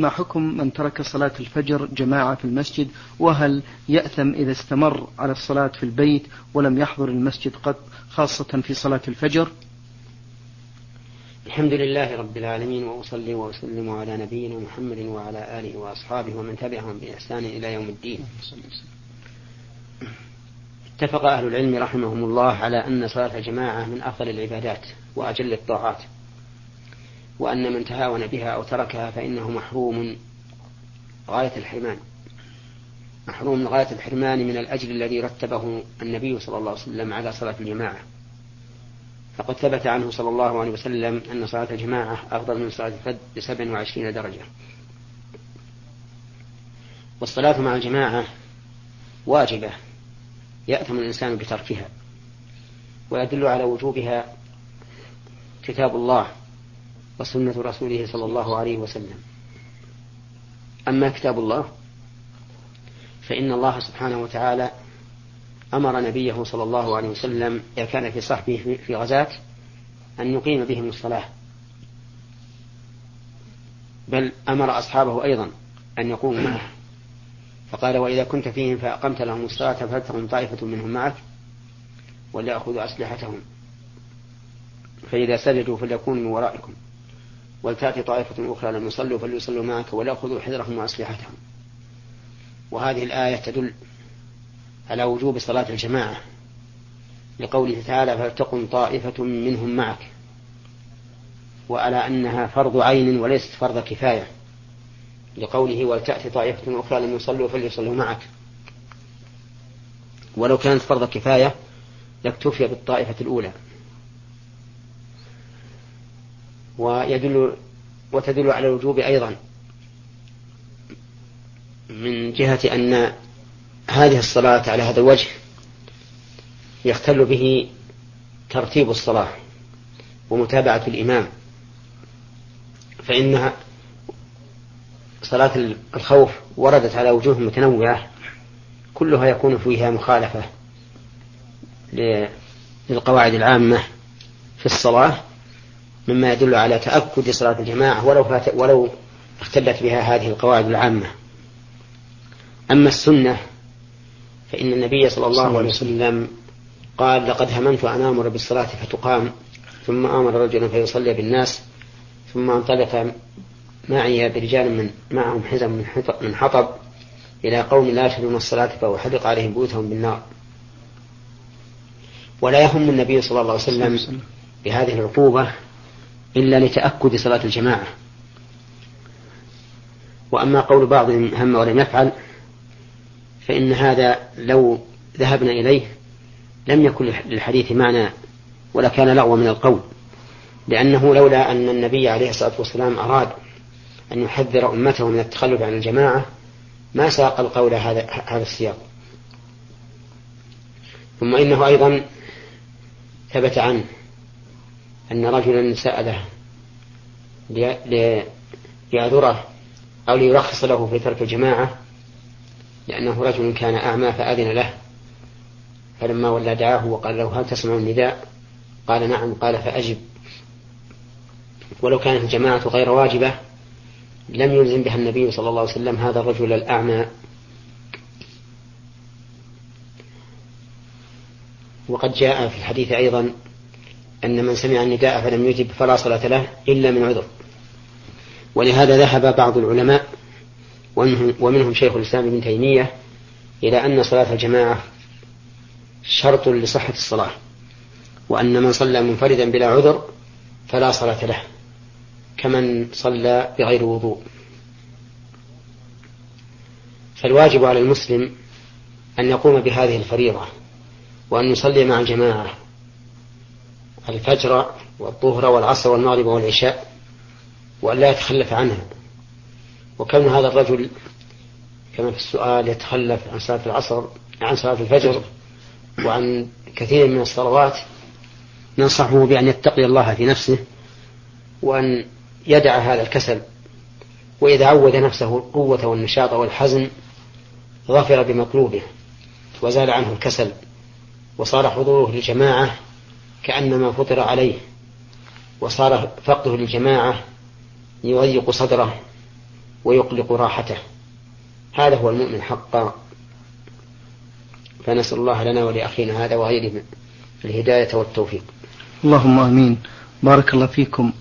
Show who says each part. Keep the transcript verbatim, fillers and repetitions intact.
Speaker 1: ما حكم من ترك صلاة الفجر جماعة في المسجد، وهل يأثم إذا استمر على الصلاة في البيت ولم يحضر المسجد قط، خاصة في صلاة الفجر؟
Speaker 2: الحمد لله رب العالمين، وأصلي وأسلم على نبينا محمد وعلى آله وأصحابه ومن تبعهم بإحسان إلى يوم الدين. اتفق أهل العلم رحمهم الله على أن صلاة الجماعة من أفضل العبادات وأجل الطاعات، وأن من تهاون بها أو تركها فإنه محروم غاية الحرمان محروم غاية الحرمان من الأجر الذي رتبه النبي صلى الله عليه وسلم على صلاة الجماعة. فقد ثبت عنه صلى الله عليه وسلم أن صلاة الجماعة أفضل من صلاة الفرد بسبع وعشرين درجة. والصلاة مع الجماعة واجبة يأثم الإنسان بتركها، ويدل على وجوبها كتاب الله وسنة رسوله صلى الله عليه وسلم. أما كتاب الله فإن الله سبحانه وتعالى أمر نبيه صلى الله عليه وسلم إذا كان في صحبه في غزاة أن يقيم بهم الصلاة، بل أمر أصحابه أيضا أن يقوموا معه، فقال: وإذا كنت فيهم فأقمت لهم الصلاة فلتقم طائفة منهم معك وليأخذوا أسلحتهم، فإذا سجدوا فليكونوا من ورائكم، ولتأتي طائفة أخرى لم يصلوا فليصلوا معك وليأخذوا حذرهم وأسلحتهم. وهذه الآية تدل على وجوب صلاة الجماعة، لقوله تعالى: فلتقم طائفة منهم معك، وعلى أنها فرض عين وليست فرض كفاية، لقوله: ولتأتي طائفة أخرى لم يصلوا فليصلوا معك. ولو كانت فرض كفاية لاكتفي بالطائفة الأولى. ويدل وتدل على الوجوب أيضا من جهة أن هذه الصلاة على هذا الوجه يختل به ترتيب الصلاة ومتابعة الإمام، فإنها صلاة الخوف وردت على وجوه متنوعة كلها يكون فيها مخالفة للقواعد العامة في الصلاة، مما يدل على تأكد صلاة الجماعة ولو, فات ولو اختلت بها هذه القواعد العامة. أما السنة فإن النبي صلى الله عليه وسلم قال: لقد هممت أن آمر بالصلاة فتقام، ثم آمر رجلا فيصلي بالناس، ثم انطلق معي برجال من معهم حزم من حطب إلى قوم لا يشهدون الصلاة فأحرق عليهم بيوتهم بالنار. ولا يهم النبي صلى الله عليه وسلم بهذه العقوبة إلا لتأكد صلاة الجماعة. وأما قول بعضهم هم ولم يفعل فإن هذا لو ذهبنا إليه لم يكن للحديث معنى ولا كان لغوا من القول، لأنه لولا أن النبي عليه الصلاة والسلام أراد أن يحذر أمته من التخلف عن الجماعة ما ساق القول هذا هذا السياق. ثم إنه أيضا ثبت عنه أن رجلا سأله ليعذره أو ليرخص له في ترك الجماعة، لأنه رجل كان أعمى فأذن له، فلما ولى دعاه وقال له: هل تسمع النداء؟ قال: نعم. قال: فأجب. ولو كانت الجماعة غير واجبة لم يلزم بها النبي صلى الله عليه وسلم هذا الرجل الأعمى. وقد جاء في الحديث أيضا أن من سمع النداء فلم يجب فلا صلاة له إلا من عذر. ولهذا ذهب بعض العلماء ومنهم شيخ الإسلام ابن تيمية إلى أن صلاة الجماعة شرط لصحة الصلاة، وأن من صلى منفردا بلا عذر فلا صلاة له كمن صلى بغير وضوء. فالواجب على المسلم أن يقوم بهذه الفريضة وأن يصلي مع الجماعة الفجر والظهر والعصر والمغرب والعشاء وأن لا يتخلف عنها. وكون هذا الرجل كما في السؤال يتخلف عن صلاة العصر عن صلاة الفجر وعن كثير من الصلوات ننصحه بأن يتقي الله في نفسه وأن يدع هذا الكسل، وإذا عود نفسه القوة والنشاط والحزم ظفر بمطلوبه وزال عنه الكسل، وصار حضوره للجماعة كأنما فطر عليه، وصار فقده للجماعة يضيق صدره ويقلق راحته. هذا هو المؤمن حقا. فنسأل الله لنا ولأخينا هذا وغيره الهداية والتوفيق.
Speaker 1: اللهم آمين. بارك الله فيكم.